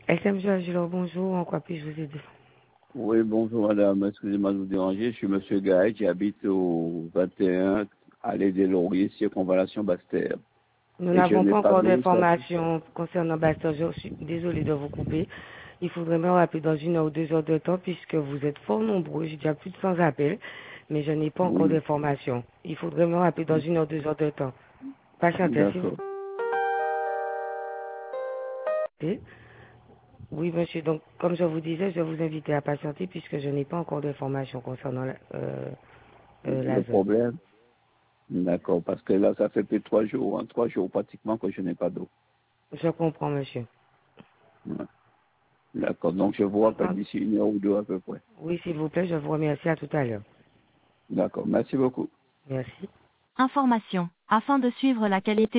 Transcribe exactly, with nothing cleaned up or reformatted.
S M Joachim, bonjour, en quoi puis-je vous aider? Oui, bonjour madame, excusez-moi de vous déranger, je suis monsieur Gaël, j'habite au vingt et un Allée des Lauriers, circonvallation Basse-Terre. Nous Et je n'avons n'ai pas pas encore d'eau, ça fait... d'informations concernant Bastard. Je suis désolée de vous couper. Il faudrait me rappeler dans une heure ou deux heures de temps puisque vous êtes fort nombreux. J'ai déjà plus de cent appels, mais je n'ai pas encore Oui, d'informations. Il faudrait me rappeler dans une heure ou deux heures de temps. Patientez, s'il vous d'accord, plaît. Oui, monsieur. Donc, comme je vous disais, je vous invitais à patienter puisque je n'ai pas encore d'informations concernant la, euh, euh, le la zone. problème, d'accord, parce que là, ça fait plus de trois jours, hein, trois jours pratiquement que je n'ai pas d'eau. Je comprends, monsieur. Ouais. D'accord, donc je vous rappelle Entendu. d'ici une heure ou deux à peu près. Oui, s'il vous plaît, je vous remercie. À tout à l'heure. D'accord, merci beaucoup. Merci. Information. Afin de suivre la qualité